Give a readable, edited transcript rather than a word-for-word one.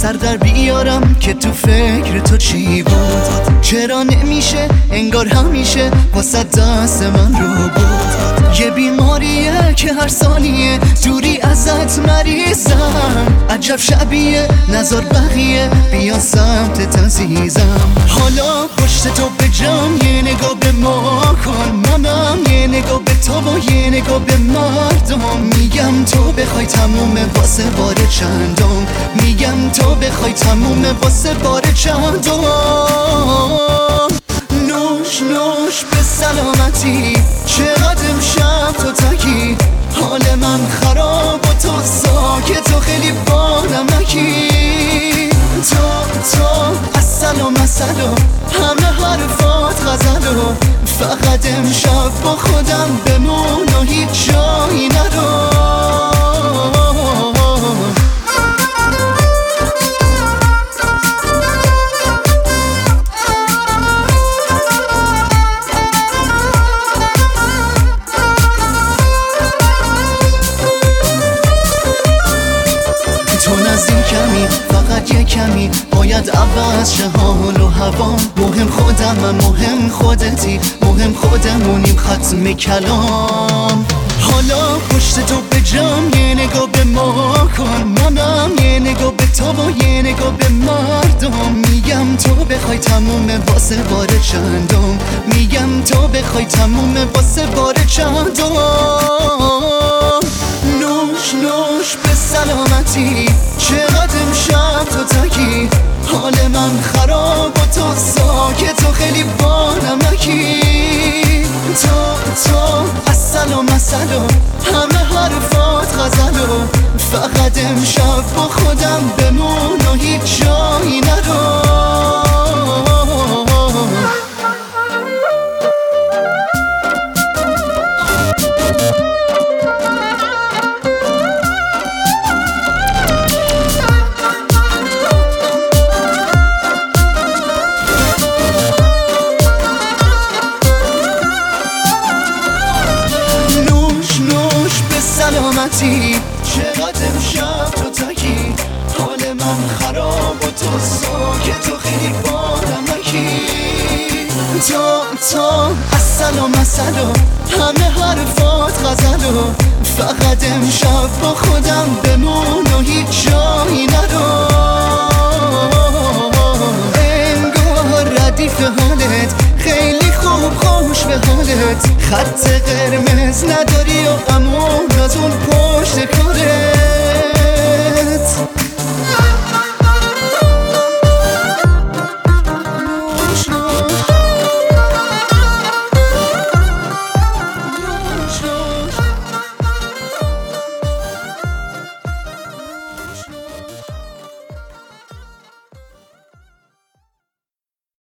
سر در بیارم که تو فکر تو چی بود. چرا نمیشه انگار همیشه واسه دست من رو بود. یه بیماریه که هر ثانیه دوری ازت مریضم. عجب شبیه نظر بقیه بیان سمت عزیزم. حالا پشت تو به جام یه نگاه به ما کن منم، یه نگاه به تو و یه نگاه به مردم. میگم تو بخوای تمومه واسه بار چندم، میگم تو بخوای تمومه واسه بار چندم. نوش نوش به سلامتی، چقدر امشب تو تکی. حال من خراب و تو ساکت و خیلی با نمکی. تو السلام السلام همه حرفات غزل و فقط امشب با خودم بمون و هیچ جایی نرو. تو نزدیکمی فقط یه کمی، باید عوض شه حال و هوا. مهم خودمم مهم خودتی، مهم خودمونیم ختم کلام. حالا پشت تو به جام یه نگاه به ما کن منم، یه نگاه به تو و یه نگاه به مردم. میگم تو بخوای تمومه واسه بار چندم، میگم تو بخوای تمومه واسه بار چندم. نوش نوش به سلامتی، چقدر امشب تو تکی. حال من خراب و تو ساکت و خیلی با نمکی. تو السلام السلام همه حرفات غزل و فقط امشب با خودم بمون و هیچ جایی نرو. سلامتی، چقدر امشب تو تکی. حال من خراب و تو ساکت و خیلی با نمکی. تو السلام السلام همه حرفات غزل و فقط امشب با خودم بمون و هیچ جایی نرو. انگار ردیف حالت خیلی خوب خوش به حالت، خط قرمز نداری و